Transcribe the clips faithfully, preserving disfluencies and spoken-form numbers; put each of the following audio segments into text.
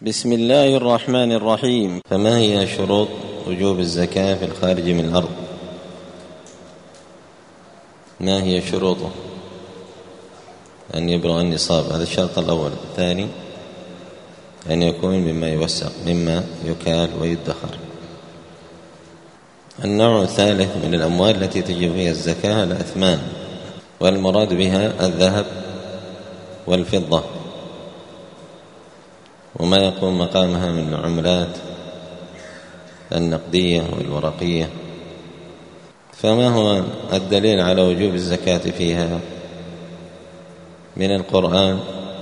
بسم الله الرحمن الرحيم. فما هي شروط وجوب الزكاة في الخارج من الأرض؟ ما هي شروطه؟ أن يبلغ النصاب، هذا الشرط الأول. الثاني أن يكون مما يوسق، مما يكال ويدخر. النوع الثالث من الأموال التي تجب فيها الزكاة الأثمان، والمراد بها الذهب والفضة وما يقوم مقامها من العملات النقدية والورقية. فما هو الدليل على وجوب الزكاة فيها؟ من القرآن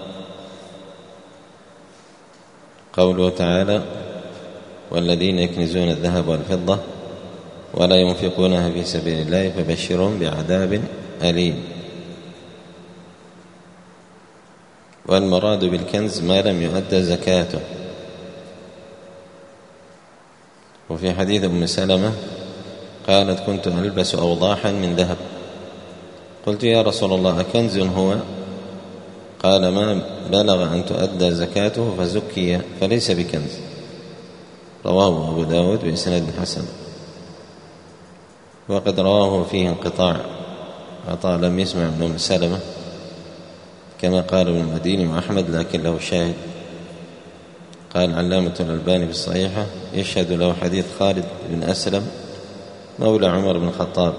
قوله تعالى: والذين يكنزون الذهب والفضة ولا ينفقونها في سبيل الله فبشرهم بعذاب أليم. والمراد بالكنز ما لم يؤدى زكاته. وفي حديث أم سلمة قالت: كنت ألبس أوضاحا من ذهب، قلت: يا رسول الله أكنز هو؟ قال: ما بلغ أن تؤدى زكاته فزكي فليس بكنز. رواه أبو داود بإسناد حسن، وقد رواه فيه انقطاع، عطاء لم يسمع من أم سلمة كما قال ابن المديني وأحمد، لكن له شاهد. قال علامة الألباني في الصحيحة: يشهد له حديث خالد بن أسلم مولى عمر بن الخطاب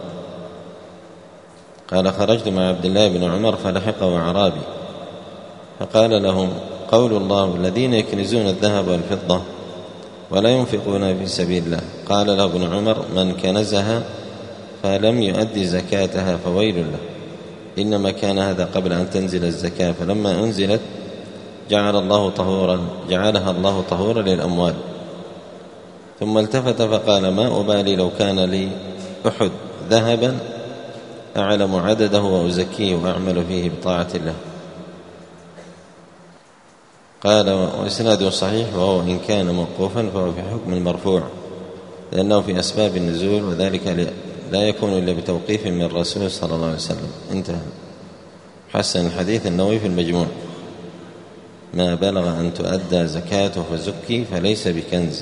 قال: خرجت مع عبد الله بن عمر فلحقه أعرابي فقال لهم: قول الله: الذين يكنزون الذهب والفضة ولا ينفقون في سبيل الله. قال له ابن عمر: من كنزها فلم يؤدي زكاتها فويل له، إنما كان هذا قبل أن تنزل الزكاة، فلما أنزلت جعل الله طهورا جعلها الله طهورا للأموال. ثم التفت فقال: ما أبالي لو كان لي أحد ذهبا أعلم عدده وأزكيه وأعمل فيه بطاعة الله. قال: وإسناده صحيح، وهو إن كان موقوفا فهو في حكم المرفوع، لأنه في أسباب النزول، وذلك لا يكون إلا بتوقيف من الرسول صلى الله عليه وسلم. انتهى. حسن الحديث النووي في المجموع: ما بلغ أن تؤدى زكاته فزكي فليس بكنز.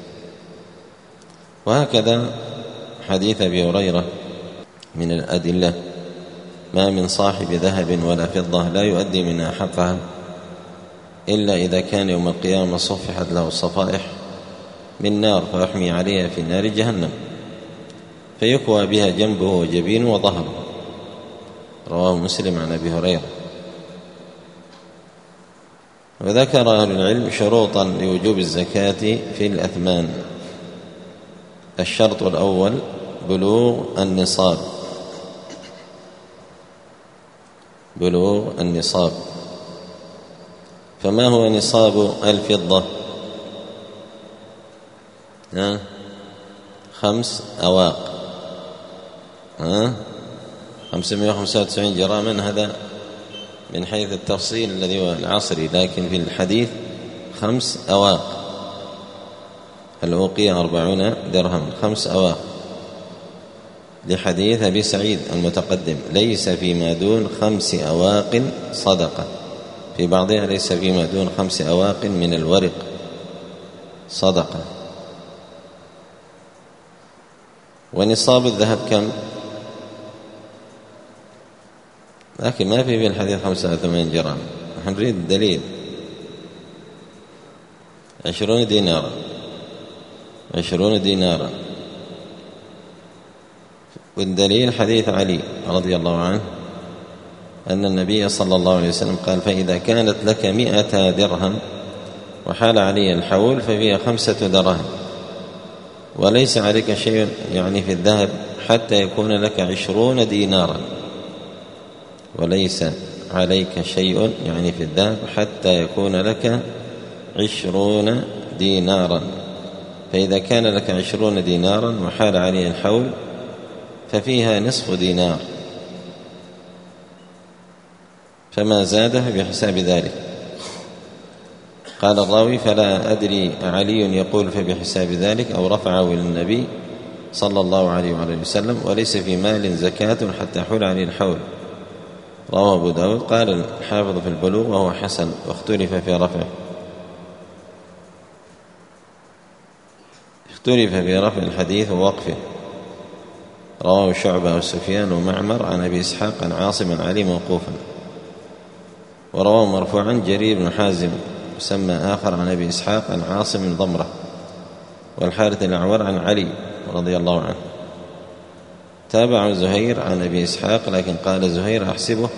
وهكذا حديث أبي هريرة من الأدلة: ما من صاحب ذهب ولا فضة لا يؤدي منها حقها إلا إذا كان يوم القيامة صفحت له صفائح من نار فيحمي عليها في نار جهنم فيكوى بها جنبه وجبينه وظهره. رواه مسلم عن أبي هريرة. وذكر أهل العلم شروطا لوجوب الزكاة في الأثمان. الشرط الأول بلوغ النصاب، بلوغ النصاب. فما هو نصاب الفضة؟ ها؟ خمس أواق، ها؟ خمسمائة وخمسة وتسعين جراما، هذا من حيث التفصيل الذي هو العصري، لكن في الحديث خمس أواق. الأوقية أربعون درهم، خمس أواق، لحديث أبي سعيد المتقدم: ليس فيما دون خمس أواق صدقة، في بعضها: ليس فيما دون خمس أواق من الورق صدقة. ونصاب الذهب كم؟ لكن ما في في الحديث خمسة وثمانين جرام. نحن نريد الدليل. عشرون دينارا، عشرون دينارا. والدليل حديث علي رضي الله عنه أن النبي صلى الله عليه وسلم قال: فإذا كانت لك مئة درهم وحال علي الحول ففيها خمسة دراهم، وليس عليك شيء يعني في الذهب حتى يكون لك عشرون دينارا، وليس عليك شيء يعني في الذهب حتى يكون لك عشرون دينارا. فإذا كان لك عشرون دينارا وحال عليه الحول ففيها نصف دينار، فما زاده بحساب ذلك. قال الراوي: فلا أدري علي يقول فبحساب ذلك أو رفعه إلى النبي صلى الله عليه وعلى وسلم، وليس في مال زكاة حتى حول عليه الحول. رواه أبو داود. قال الحافظ في البلوغ: وهو حسن، واختلف في رفعه. اختلف في رفع الحديث ووقفه. رواه شعبة وسفيان ومعمر عن أبي إسحاق عن عاصم عن علي موقوفا، ورواه مرفوعا جرير بن حازم وسمى آخر عن أبي إسحاق عن عاصم ضمرة والحارث الأعور عن علي رضي الله عنه. تابع زهير عن أبي إسحاق، لكن قال زهير أحسبه،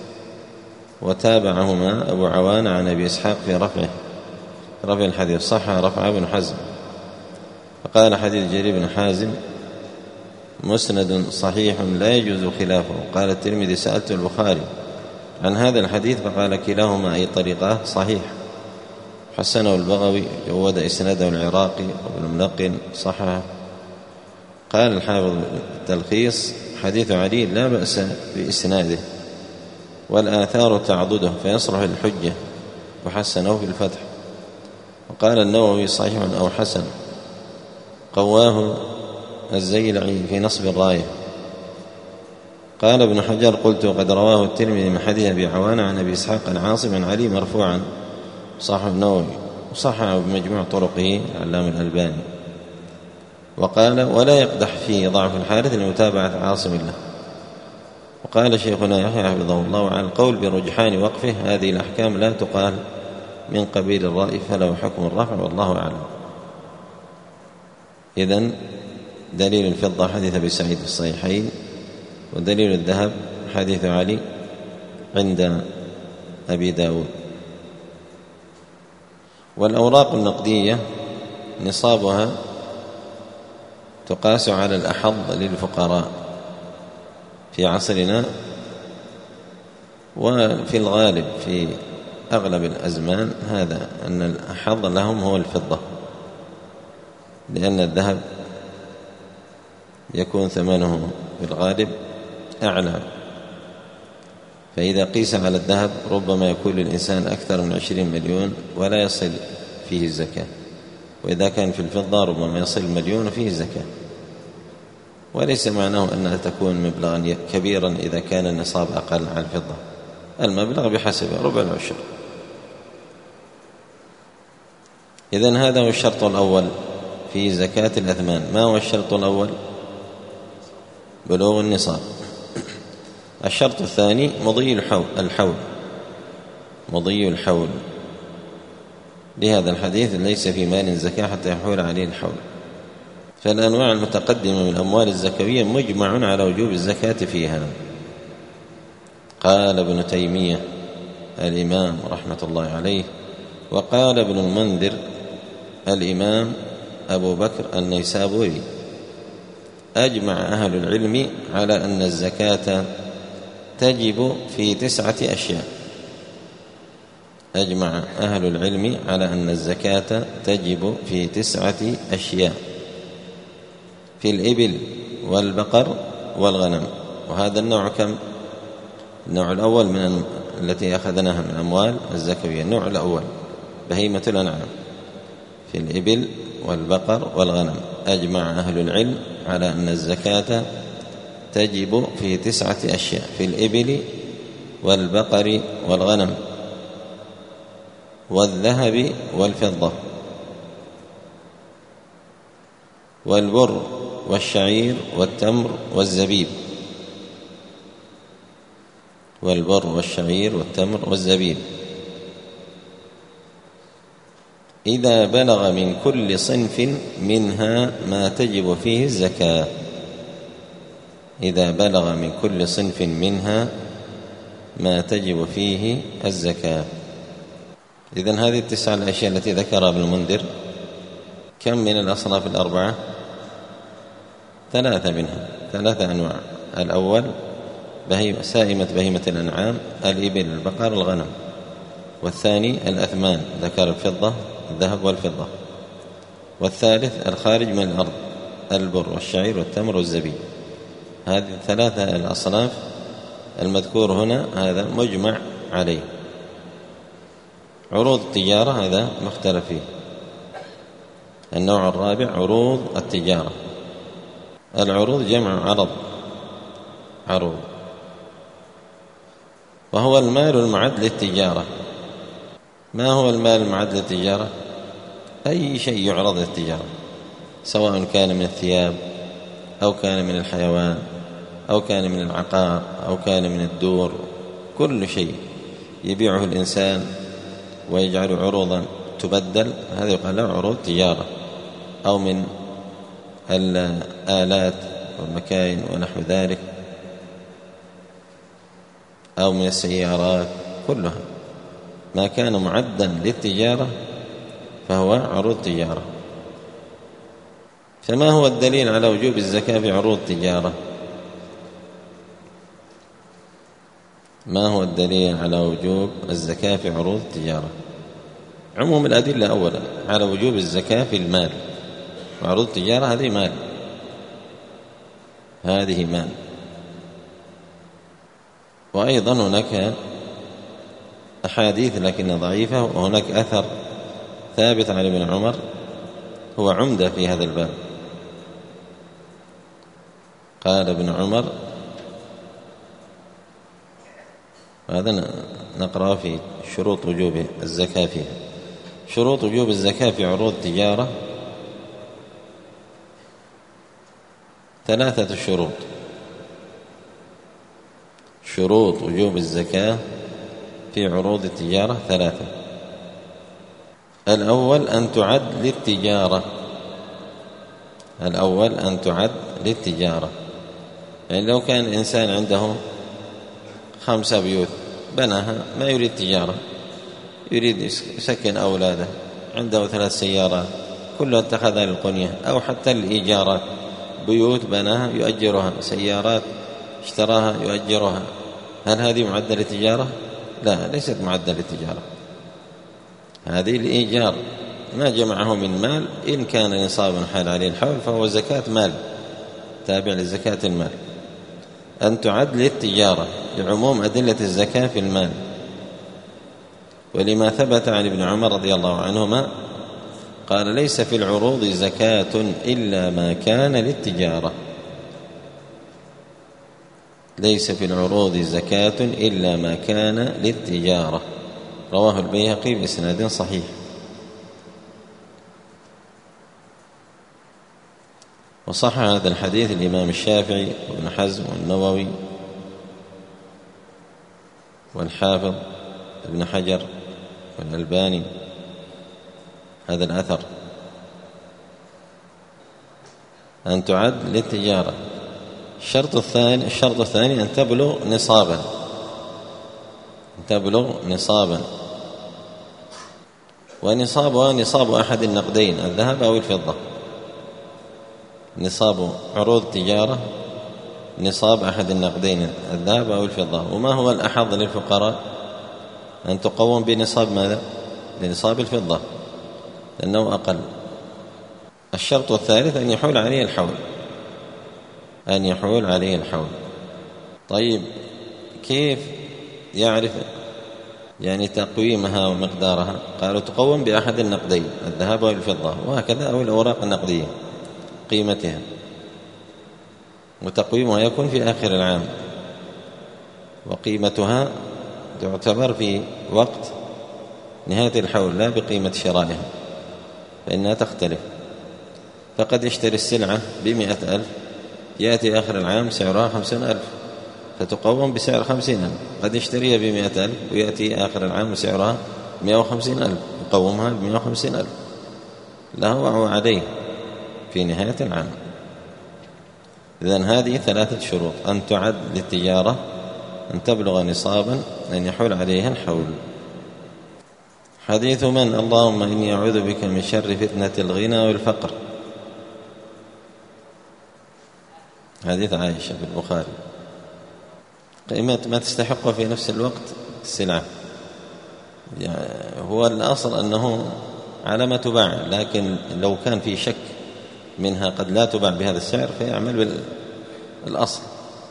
وتابعهما أبو عوان عن أبي إسحاق في رفعه رفع الحديث، صح رفع ابن حزم، فقال حديث جرير بن حازم مسند صحيح لا يجوز خلافه. قال الترمذي سألت البخاري عن هذا الحديث فقال كلاهما أي طريقة صحيح. حسنه البغوي جود إسناده العراقي وابن ملقن صححه. قال الحافظ التلخيص حديث علي لا بأس بإسناده والآثار تعضده فيصلح الحجة، وحسنه في الفتح. وقال النووي صحيح أو حسن، قواه الزيلعي في نصب الراية. قال ابن حجر قلت قد رواه الترمذي من حديث أبي عوان عن أبي إسحاق عن عاصم عن علي مرفوعا، صححه النووي وصححه بمجموع طرقه العلامة الألباني. وقال ولا يقدح فيه ضعف الحارث لمتابعة عاصم له. وقال شيخنا يحيى حفظه الله على القول برجحان وقفه هذه الأحكام لا تقال من قبيل الرأي فله حكم الرفع والله أعلم. إذن دليل الفضة حديث أبي سعيد في الصحيحين، ودليل الذهب حديث علي عند أبي داود. والأوراق النقدية نصابها تقاس على الأحظ للفقراء في عصرنا، وفي الغالب في أغلب الأزمان هذا أن الأحظ لهم هو الفضة، لأن الذهب يكون ثمنه في الغالب أعلى، فإذا قيس على الذهب ربما يكون للإنسان أكثر من عشرين مليون ولا يصل فيه الزكاة، وإذا كان في الفضة ربما يصل مليون فيه الزكاة. وليس معناه أنها تكون مبلغا كبيرا إذا كان النصاب أقل عن الفضة، المبلغ بحسبه ربع العشر. إذن هذا هو الشرط الأول في زكاة الأثمان. ما هو الشرط الأول؟ بلوغ النصاب. الشرط الثاني مضي الحول الحول مضي الحول بهذا الحديث ليس في مال زكاة حتى يحول عليه الحول. فالأنواع المتقدمة من الأموال الزكوية مجمع على وجوب الزكاة فيها. قال ابن تيمية الإمام رحمة الله عليه، وقال ابن المنذر الإمام أبو بكر النيسابوري: أجمع أهل العلم على أن الزكاة تجب في تسعة أشياء. أجمع أهل العلم على أن الزكاة تجب في تسعة أشياء: في الإبل والبقر والغنم. وهذا النوع كم؟ النوع الأول من التي أخذناها من الأموال الزكوية، النوع الأول بهيمة الأنعام، في الإبل والبقر والغنم. أجمع أهل العلم على أن الزكاة تجب في تسعة أشياء: في الإبل والبقر والغنم والذهب والفضة والبر والشعير والتمر والزبيب والبر والشعير والتمر والزبيب إذا بلغ من كل صنف منها ما تجب فيه الزكاة. إذا بلغ من كل صنف منها ما تجب فيه الزكاة. إذن هذه التسعة الأشياء التي ذكرها ابن المنذر كم من الأصناف الأربعة؟ ثلاثة منها، ثلاثة أنواع. الأول بهيمة سائمة بهيمة الأنعام، الإبل البقر الغنم. والثاني الأثمان، ذكر الفضة الذهب والفضة. والثالث الخارج من الأرض، البر والشعير والتمر والزبيب. هذه الثلاثة الأصناف المذكور هنا هذا مجمع عليه. عروض التجارة هذا مختلف فيه. النوع الرابع عروض التجارة. العروض جمع عرض، عروض، وهو المال المعد للتجارة. ما هو المال المعد للتجارة؟ أي شيء يعرض للتجارة، سواء كان من الثياب أو كان من الحيوان أو كان من العقار أو كان من الدور، كل شيء يبيعه الإنسان ويجعل عروضا تبدل، هذا يقال له عروض تجارة، أو من الآلات والمكاين ونحو ذلك، أو من السيارات، كلها ما كان معدا للتجارة فهو عروض تجارة. فما هو الدليل على وجوب الزكاة في عروض التجارة؟ ما هو الدليل على وجوب الزكاة في عروض التجارة؟ عموم الأدلة أولا على وجوب الزكاة في المال، وعروض التجارة هذه مال، هذه مال. وأيضا هناك أحاديث لكنها ضعيفة، وهناك أثر ثابت عن ابن عمر هو عمدة في هذا الباب. قال ابن عمر، هذا نقرأ في شروط وجوب الزكاة فيها. شروط وجوب الزكاة في عروض التجارة ثلاثة شروط. شروط وجوب الزكاة في عروض التجارة ثلاثة. الأول أن تعد للتجارة، الأول أن تعد للتجارة. يعني لو كان الإنسان عنده خمسة بيوت بناها، ما يريد تجارة، يريد يسكن أولاده، عنده ثلاث سيارات كلها اتخذها للقنية أو حتى الإيجارات، بيوت بناها يؤجرها، سيارات اشتراها يؤجرها، هل هذه معدة للتجارة؟ لا، ليست معدة للتجارة، هذه الإيجار ما جمعه من مال، إن كان نصابا حال عليه الحول فهو زكاة مال تابع لزكاة المال. أن تعد للتجارة لعموم أدلة الزكاة في المال، ولما ثبت عن ابن عمر رضي الله عنهما قال: ليس في العروض زكاة إلا ما كان للتجارة، ليس في العروض زكاة إلا ما كان للتجارة. رواه البيهقي بإسناد صحيح. وصح هذا الحديث الإمام الشافعي وابن حزم والنووي والحافظ ابن حجر والألباني هذا الأثر، أن تعد للتجارة. الشرط الثاني الشرط الثاني أن تبلغ نصابا، أن تبلغ نصابا، ونصابها نصاب أحد النقدين، الذهب أو الفضة. نصاب عروض التجارة نصاب أحد النقدين، الذهب أو الفضة. وما هو الأحظ للفقراء؟ أن تقوم بنصاب ماذا؟ بنصاب الفضة، لأنه أقل. الشرط الثالث أن يحول عليه الحول، أن يحول عليه الحول. طيب، كيف يعرف يعني تقويمها ومقدارها؟ قالوا تقوم بأحد النقدين، الذهب والفضة، وهكذا أو الأوراق النقدية، قيمتها، وتقويمها يكون في آخر العام، وقيمتها تعتبر في وقت نهاية الحول لا بقيمة شرائها، فإنها تختلف. فقد يشتري السلعة بمئة ألف، يأتي آخر العام سعرها خمسين ألف، فتقوم بسعر خمسين ألف. قد يشتريها بمئة ألف ويأتي آخر العام سعرها مئة وخمسين ألف، يقومها بمئة وخمسين ألف، له وعليه في نهاية العام. إذن هذه ثلاثة شروط: أن تعد للتجارة، أن تبلغ نصابا، أن يحول عليها الحول. حديث من؟ اللهم إني أعوذ بك من شر فتنة الغنى والفقر. حديث عائشة في البخاري. قيمة ما تستحق في نفس الوقت السلعة، يعني هو الأصل أنه على ما تباع، لكن لو كان في شك منها قد لا تباع بهذا السعر فيعمل بالأصل.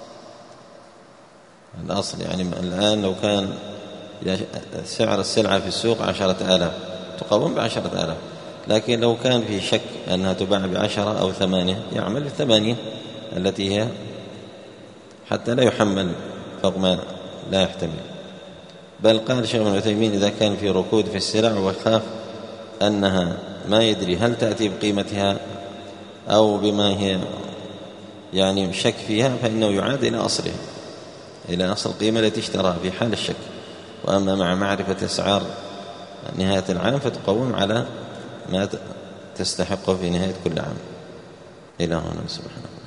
الأصل يعني الآن لو كان سعر السلعة في السوق عشرة آلاف تقوم بعشرة آلاف، لكن لو كان في شك أنها تباع بعشرة أو ثمانية يعمل بالثمانية التي هي، حتى لا يحمل فوق ما لا يحتمل. بل قال شيخ ابن عثيمين: إذا كان في ركود في السلع وخاف أنها ما يدري هل تأتي بقيمتها أو بما هي يعني شك فيها فإنه يعاد إلى أصلها، إلى أصل القيمة التي اشتراها في حال الشك. وأما مع معرفة أسعار نهاية العام فتقوم على ما تستحقه في نهاية كل عام. إلى هنا سبحانه.